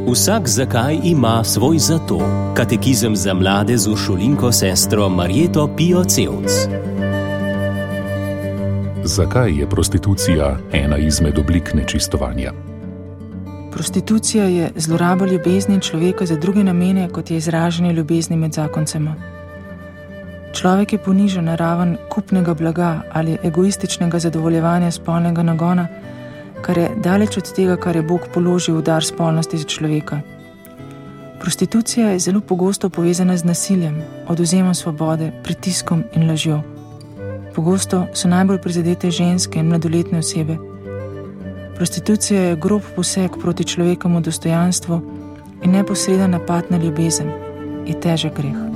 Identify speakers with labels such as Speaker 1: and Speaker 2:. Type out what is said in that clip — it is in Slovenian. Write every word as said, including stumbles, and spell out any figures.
Speaker 1: Vsak zakaj ima svoj zato. Katekizem za mlade z uršulinko sestro Marjeto Pio Cevc.
Speaker 2: Zakaj je prostitucija ena izmed oblik nečistovanja?
Speaker 3: Prostitucija je zloraba ljubezni človeka za druge namene, kot je izražanje ljubezni med zakoncema. Človek je ponižan na raven kupnega blaga ali egoističnega zadovoljevanja spolnega nagona, kar je daleč od tega, kar je Bog položil v dar spolnosti za človeka. Prostitucija je zelo pogosto povezana z nasiljem, odvzemom svobode, pritiskom in lažjo. Pogosto so najbolj prizadete ženske in mladoletne osebe. Prostitucija je grob poseg proti človekovemu dostojanstvu in neposreden napad na ljubezen, je težek greh.